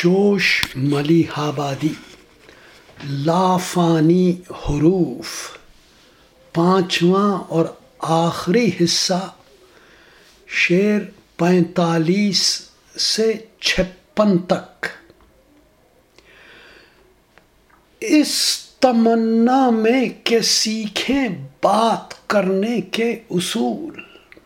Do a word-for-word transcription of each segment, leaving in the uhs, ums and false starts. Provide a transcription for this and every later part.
جوش ملیح آبادی لافانی حروف پانچواں اور آخری حصہ شعر پینتالیس سے چھپن تک۔ اس تمنا میں کہ سیکھیں بات کرنے کے اصول،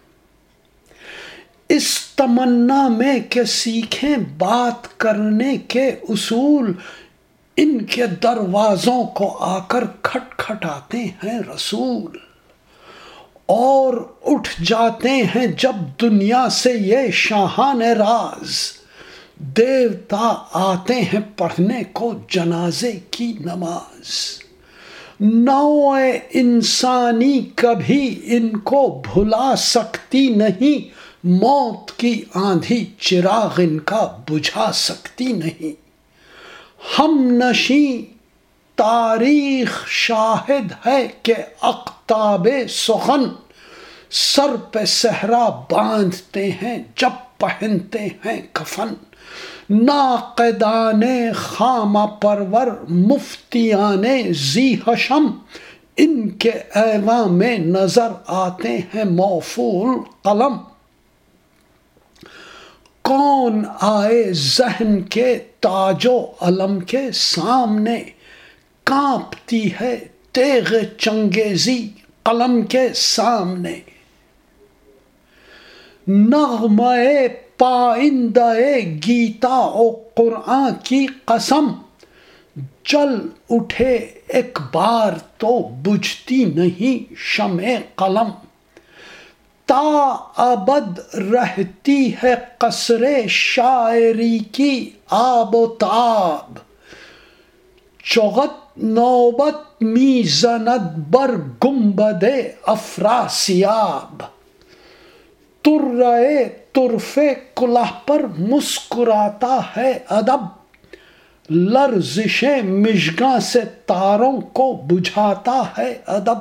اس تمنا میں کہ سیکھیں بات کرنے کے اصول، ان کے دروازوں کو آ کر کھٹ کھٹاتے ہیں رسول، اور اٹھ جاتے ہیں جب دنیا سے یہ شاہان راز، دیوتا آتے ہیں پڑھنے کو جنازے کی نماز۔ نوع انسانی کبھی ان کو بھلا سکتی نہیں، موت کی آندھی چراغ ان کا بجھا سکتی نہیں۔ ہم نشیں تاریخ شاہد ہے کہ اقطاب سخن، سر پہ صحرا باندھتے ہیں جب پہنتے ہیں کفن۔ ناقدان خامہ پرور مفتیان ذی حشم، ان کے ایواں میں نظر آتے ہیں موفول قلم۔ کون آئے ذہن کے تاج و علم کے سامنے، کانپتی ہے تیغ چنگیزی قلم کے سامنے۔ نغمہ پائندہ گیتا و قرآن کی قسم، جل اٹھے ایک بار تو بجھتی نہیں شمع قلم۔ تا ابد رہتی ہے قصر شاعری کی آب و تاب، چغت نوبت می زند بر گنبد افراسیاب۔ طرۂ طرفِ کلہ پر مسکراتا ہے ادب، لرزش مژگاں سے تاروں کو بجھاتا ہے ادب۔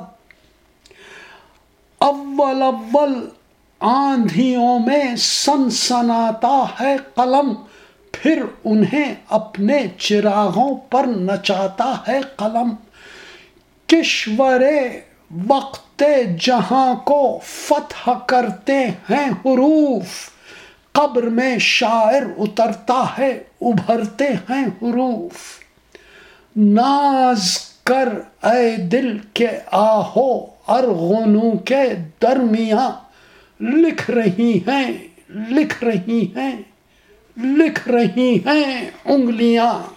اول اول آندھیوں میں سنسناتا ہے قلم، پھر انہیں اپنے چراغوں پر نچاتا ہے قلم۔ کشور وقت جہاں کو فتح کرتے ہیں حروف، قبر میں شاعر اترتا ہے ابھرتے ہیں حروف۔ ناز کر اے دل کے آہو ارغنوں کے درمیاں، لکھ رہی ہیں لکھ رہی ہیں لکھ رہی ہیں انگلیاں۔